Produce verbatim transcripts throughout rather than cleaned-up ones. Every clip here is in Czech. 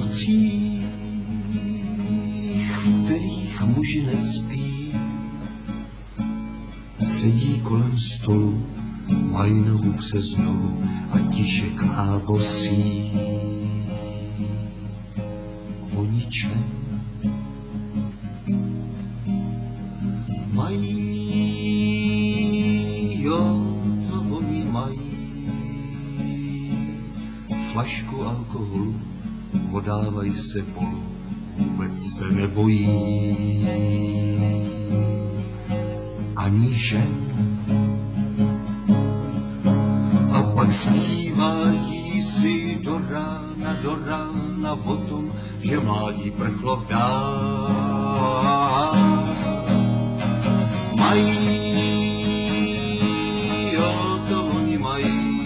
nocích, v kterých muži nespí, sedí kolem stolu, mají nohu přes nohu a tiše klábosí o ničem. Mají, jo, to oni mají, flašku alkoholu, podávají se polu, vůbec se nebojí ani žen. A pak zpívají si do rána, do rána o tom, že mládí prchlo vdát. Mají, jo, to oni mají,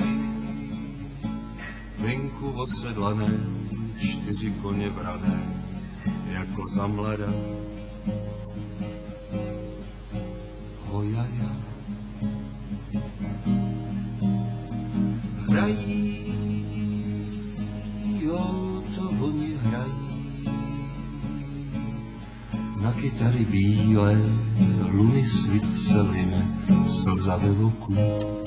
venku osedlané, čtyři koně vrané, jako za mlada. Hojaja. Hrají, jo, to oni hrají, na kytary bílé, luny svícely, slza ve voku.